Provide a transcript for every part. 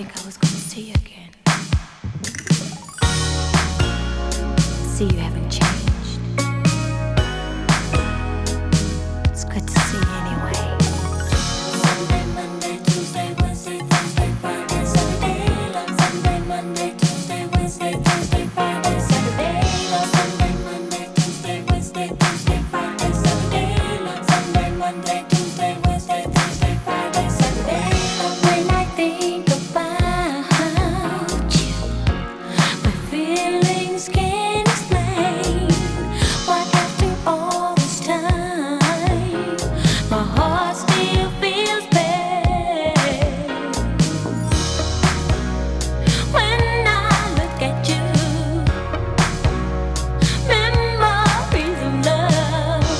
think I was gonna see you again. See, you haven't changed. It's good to see you anyway. Sunday, Monday, Tuesday, Wednesday, Thursday, Friday, Saturday. Love Sunday, Monday, Tuesday, Wednesday, Thursday, Friday, Saturday. Love Sunday, Monday, Tuesday, Wednesday, Thursday, Friday, Saturday. Love Sunday, Monday, Tuesday, Wednesday, Thursday, Friday, Saturday. When I think about you, my feelings can't explain why after all this time my heart still feels bad. When I look at you, memories of love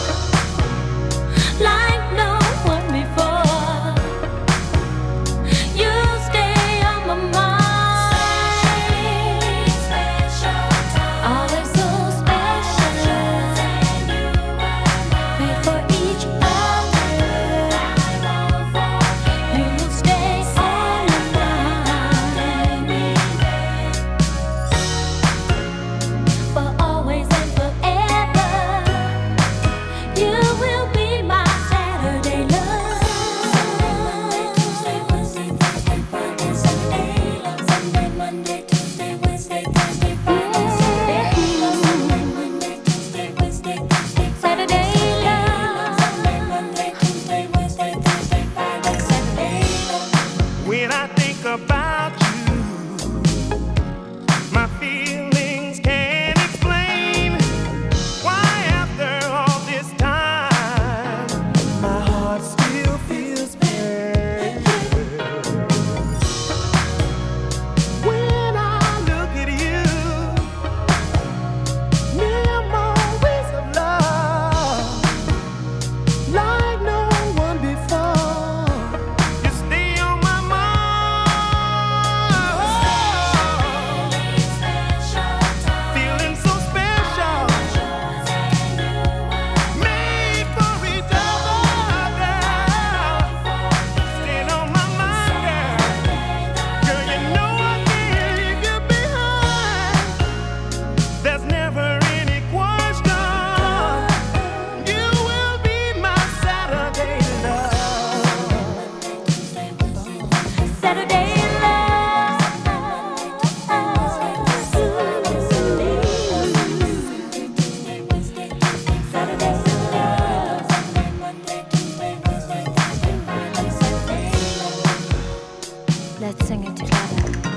like no one before. You stay on my mind. Always so special. Wait for each other. You will stay on my mind. For always and forever. You will be my Saturday love. Sunday, Monday, Tuesday, Wednesday, Thursday, Friday, Saturday. Love Sunday, Monday, Tuesday, Wednesday, Thursday, Friday, Saturday. Love Sunday, Monday, Tuesday, Wednesday, Thursday, Saturday. Love Sunday, Monday, Tuesday, Wednesday, Thursday, Friday, Saturday. When I think about you, my feelings can't explain why after all this time my heart still feels pain. When I look at you, memories of love like no one before. You stay on my mind. Feeling so special. Made for each other, girl. Staying on my mind, girl. Girl, you know I can't leave you behind. There's never any question. You will be my Saturday love. Saturday love. Saturday love. Let's sing it together.